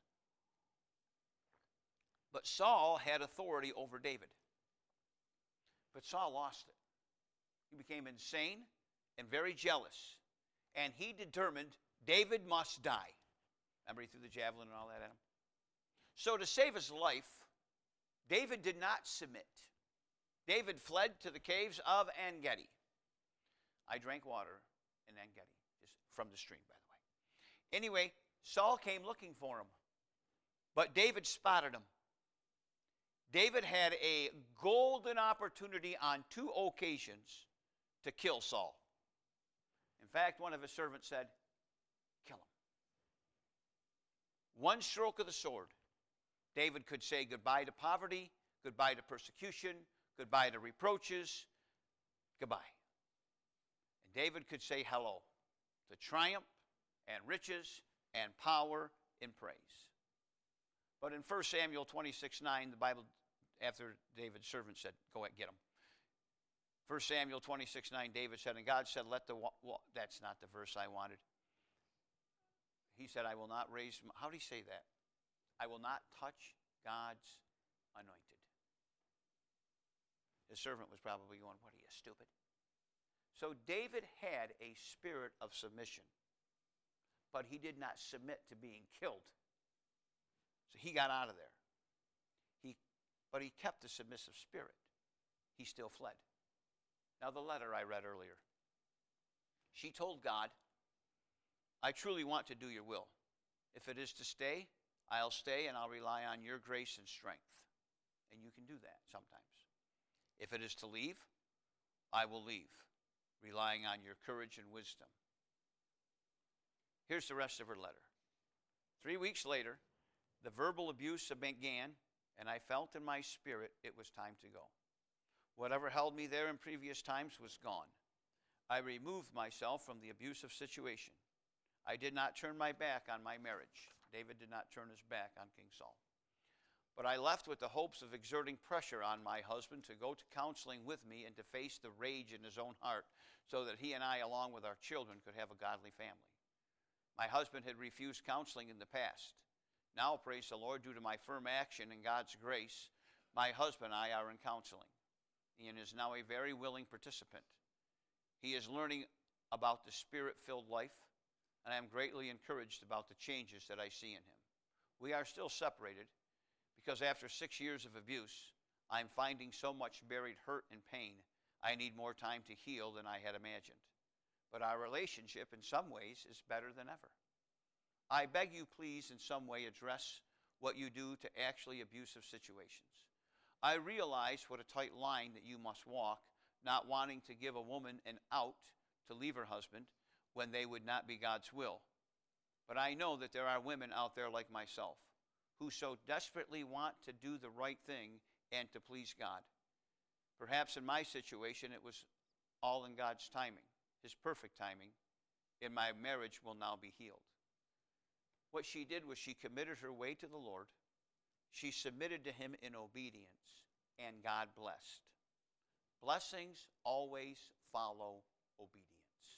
But Saul had authority over David. But Saul lost it. He became insane and very jealous. And he determined David must die. Remember, he threw the javelin and all that at him? So to save his life, David did not submit. David fled to the caves of En-Gedi. I drank water in En-Gedi, just from the stream, by the way. Anyway, Saul came looking for him, but David spotted him. David had a golden opportunity on two occasions to kill Saul. In fact, one of his servants said, kill him. One stroke of the sword, David could say goodbye to poverty, goodbye to persecution, goodbye to reproaches, goodbye. And David could say hello to triumph and riches and power and praise. But in First Samuel twenty-six nine, the Bible, after David's servant said, go ahead, get him. First Samuel twenty-six nine, David said, and God said, let the, wa- wa- that's not the verse I wanted. He said, I will not raise, my, how did he say that? I will not touch God's anointed. His servant was probably going, what are you, stupid? So David had a spirit of submission, but he did not submit to being killed. So he got out of there. He, but he kept the submissive spirit. He still fled. Now the letter I read earlier. She told God, I truly want to do your will. If it is to stay, I'll stay and I'll rely on your grace and strength. And you can do that sometimes. If it is to leave, I will leave, relying on your courage and wisdom. Here's the rest of her letter. Three weeks later, the verbal abuse began, and I felt in my spirit it was time to go. Whatever held me there in previous times was gone. I removed myself from the abusive situation. I did not turn my back on my marriage. David did not turn his back on King Saul. But I left with the hopes of exerting pressure on my husband to go to counseling with me and to face the rage in his own heart so that he and I, along with our children, could have a godly family. My husband had refused counseling in the past. Now, praise the Lord, due to my firm action and God's grace, my husband and I are in counseling. Ian is now a very willing participant. He is learning about the Spirit-filled life, and I am greatly encouraged about the changes that I see in him. We are still separated because after six years of abuse, I'm finding so much buried hurt and pain, I need more time to heal than I had imagined. But our relationship, in some ways, is better than ever. I beg you, please, in some way address what you do to actually abusive situations. I realize what a tight line that you must walk, not wanting to give a woman an out to leave her husband when they would not be God's will. But I know that there are women out there like myself who so desperately want to do the right thing and to please God. Perhaps in my situation it was all in God's timing, his perfect timing, and my marriage will now be healed. What she did was she committed her way to the Lord. She submitted to him in obedience, and God blessed. Blessings always follow obedience.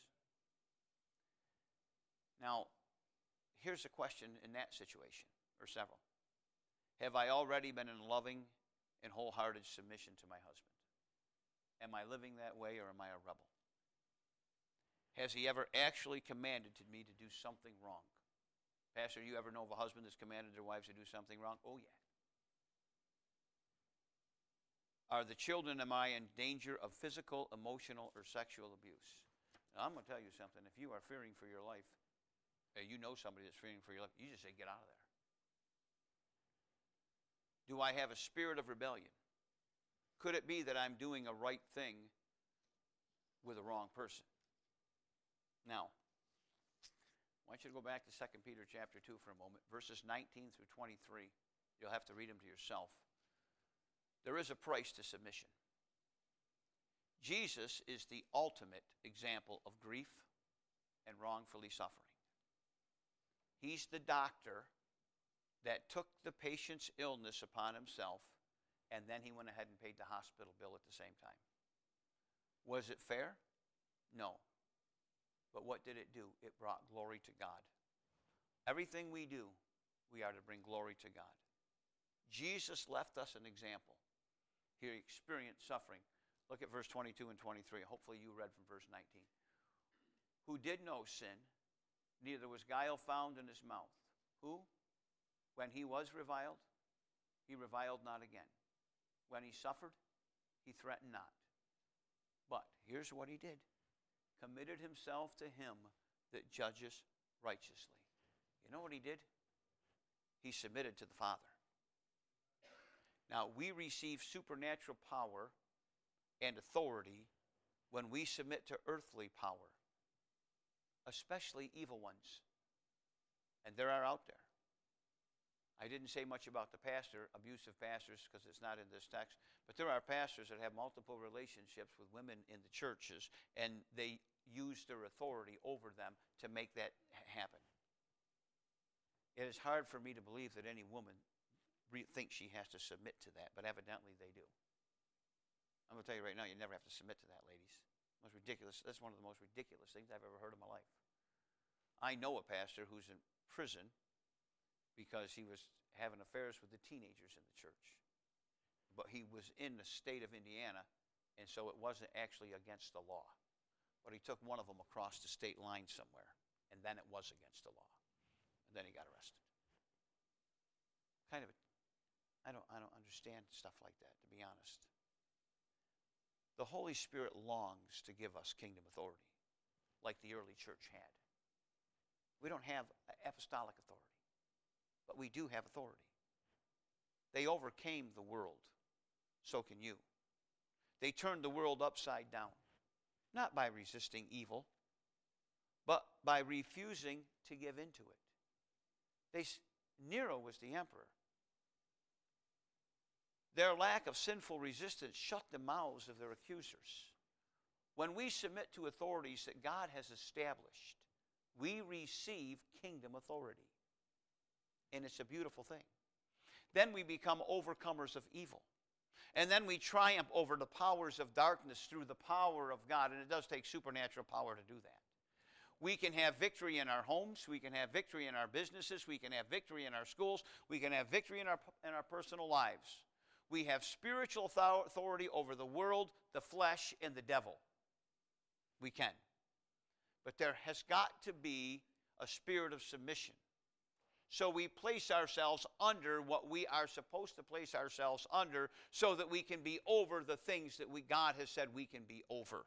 Now, here's a question in that situation, or several. Have I already been in loving and wholehearted submission to my husband? Am I living that way, or am I a rebel? Has he ever actually commanded me to do something wrong? Pastor, you ever know of a husband that's commanded their wives to do something wrong? Oh, yeah. Are the children, am I in danger of physical, emotional, or sexual abuse? Now, I'm going to tell you something. If you are fearing for your life, or you know somebody that's fearing for your life, you just say, get out of there. Do I have a spirit of rebellion? Could it be that I'm doing a right thing with a wrong person? Now, I want you to go back to Second Peter chapter two for a moment, verses nineteen through twenty-three. You'll have to read them to yourself. There is a price to submission. Jesus is the ultimate example of grief and wrongfully suffering. He's the doctor that took the patient's illness upon himself, and then he went ahead and paid the hospital bill at the same time. Was it fair? No. But what did it do? It brought glory to God. Everything we do, we are to bring glory to God. Jesus left us an example. He experienced suffering. Look at verse twenty-two and twenty-three. Hopefully you read from verse nineteen. Who did no sin, neither was guile found in his mouth. Who? When he was reviled, he reviled not again. When he suffered, he threatened not. But here's what he did. Committed himself to him that judges righteously. You know what he did? He submitted to the Father. Now, we receive supernatural power and authority when we submit to earthly power, especially evil ones. And there are out there. I didn't say much about the pastor, abusive pastors, because it's not in this text, but there are pastors that have multiple relationships with women in the churches, and they use their authority over them to make that happen. It is hard for me to believe that any woman re- thinks she has to submit to that, but evidently they do. I'm going to tell you right now, you never have to submit to that, ladies. Most ridiculous. That's one of the most ridiculous things I've ever heard in my life. I know a pastor who's in prison because he was having affairs with the teenagers in the church. But he was in the state of Indiana, and so it wasn't actually against the law. But he took one of them across the state line somewhere, and then it was against the law. And then he got arrested. Kind of, a, I don't, I don't understand stuff like that, to be honest. The Holy Spirit longs to give us kingdom authority, like the early church had. We don't have apostolic authority, but we do have authority. They overcame the world. So can you. They turned the world upside down, not by resisting evil, but by refusing to give into it. They, Nero was the emperor. Their lack of sinful resistance shut the mouths of their accusers. When we submit to authorities that God has established, we receive kingdom authority. And it's a beautiful thing. Then we become overcomers of evil. And then we triumph over the powers of darkness through the power of God. And it does take supernatural power to do that. We can have victory in our homes. We can have victory in our businesses. We can have victory in our schools. We can have victory in our, in our personal lives. We have spiritual authority over the world, the flesh, and the devil. We can. But there has got to be a spirit of submission. So we place ourselves under what we are supposed to place ourselves under so that we can be over the things that we, God has said we can be over.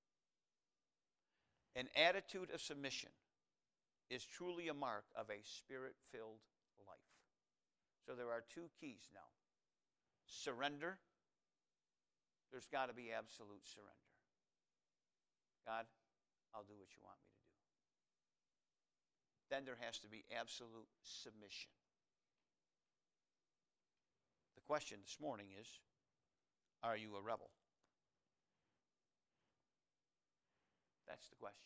An attitude of submission is truly a mark of a spirit-filled life. So there are two keys now. Surrender. There's got to be absolute surrender. God, I'll do what you want me to do. Then there has to be absolute submission. The question this morning is, are you a rebel? That's the question.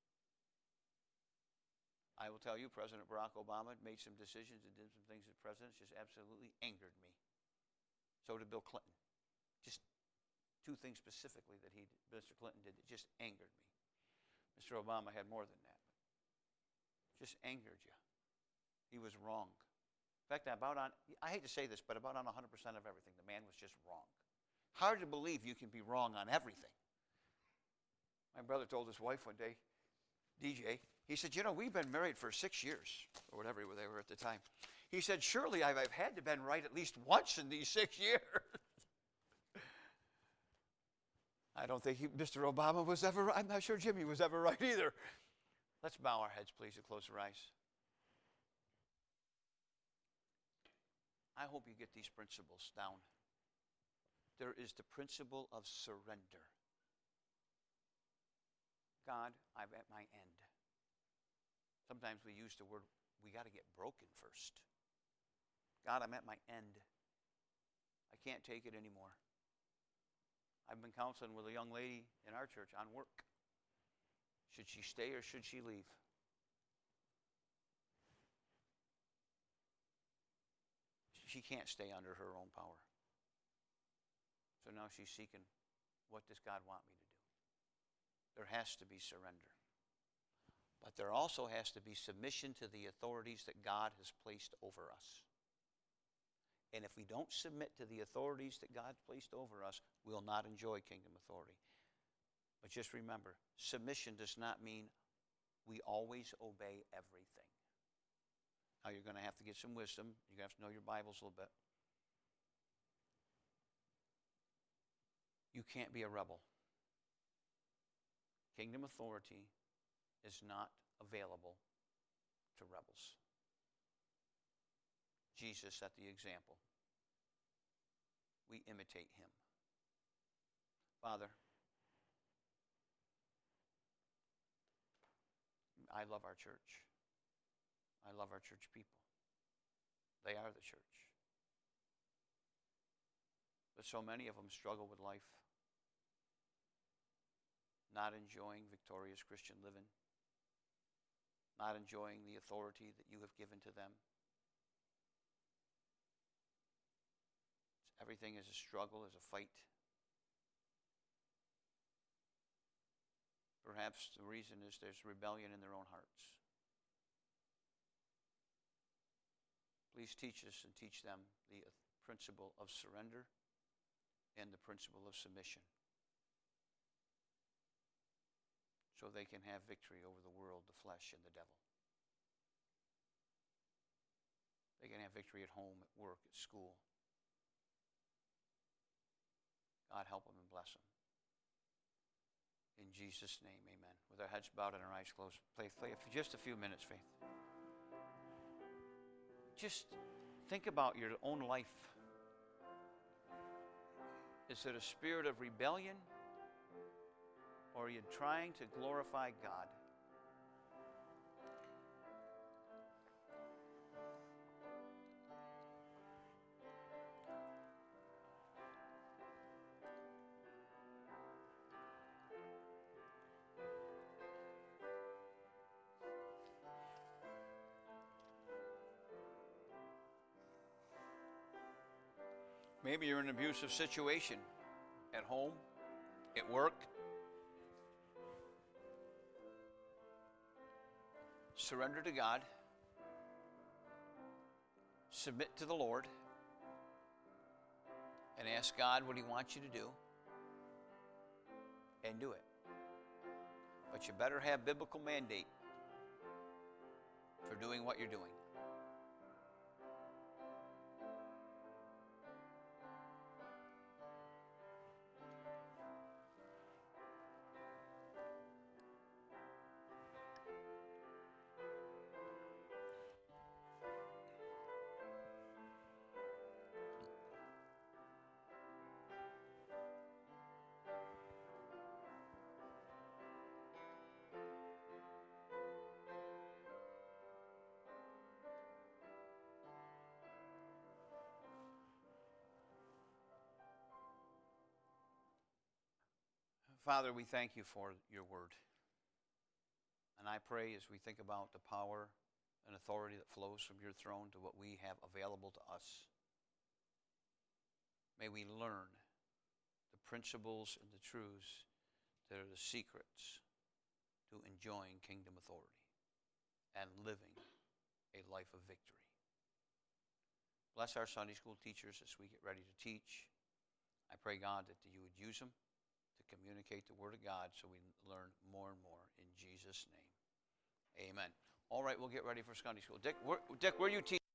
I will tell you, President Barack Obama made some decisions and did some things as president just absolutely angered me. So did Bill Clinton. Just two things specifically that he, Mister Clinton did that just angered me. Mister Obama had more than that. Just angered you. He was wrong. In fact, about on, I hate to say this, but about on one hundred percent of everything, the man was just wrong. Hard to believe you can be wrong on everything. My brother told his wife one day, D J, he said, you know, we've been married for six years, or whatever they were at the time. He said, surely I've, I've had to been right at least once in these six years. I don't think he, Mister Obama was ever right. I'm not sure Jimmy was ever right either. Let's bow our heads, please, and close our eyes. I hope you get these principles down. There is the principle of surrender. God, I'm at my end. Sometimes we use the word, we got to get broken first. God, I'm at my end. I can't take it anymore. I've been counseling with a young lady in our church on work. Should she stay or should she leave? She can't stay under her own power. So now she's seeking, what does God want me to do? There has to be surrender. But there also has to be submission to the authorities that God has placed over us. And if we don't submit to the authorities that God placed over us, we'll not enjoy kingdom authority. But just remember, submission does not mean we always obey everything. Now you're going to have to get some wisdom. You're going to have to know your Bibles a little bit. You can't be a rebel. Kingdom authority is not available to rebels. Jesus set the example. We imitate him. Father, I love our church. I love our church people. They are the church. But so many of them struggle with life, not enjoying victorious Christian living, not enjoying the authority that you have given to them. Everything is a struggle, is a fight. Perhaps the reason is there's rebellion in their own hearts. Please teach us and teach them the principle of surrender and the principle of submission, so they can have victory over the world, the flesh, and the devil. They can have victory at home, at work, at school. God help them and bless them. In Jesus' name, amen. With our heads bowed and our eyes closed, play, play for just a few minutes, Faith. Just think about your own life. Is it a spirit of rebellion, or are you trying to glorify God? Maybe you're in an abusive situation at home, at work. Surrender to God. Submit to the Lord. And ask God what he wants you to do. And do it. But you better have biblical mandate for doing what you're doing. Father, we thank you for your word. And I pray as we think about the power and authority that flows from your throne to what we have available to us, may we learn the principles and the truths that are the secrets to enjoying kingdom authority and living a life of victory. Bless our Sunday school teachers as we get ready to teach. I pray, God, that you would use them to communicate the Word of God so we learn more and more in Jesus' name. Amen. All right, we'll get ready for Sunday school. Dick, where, Dick, where are you teaching?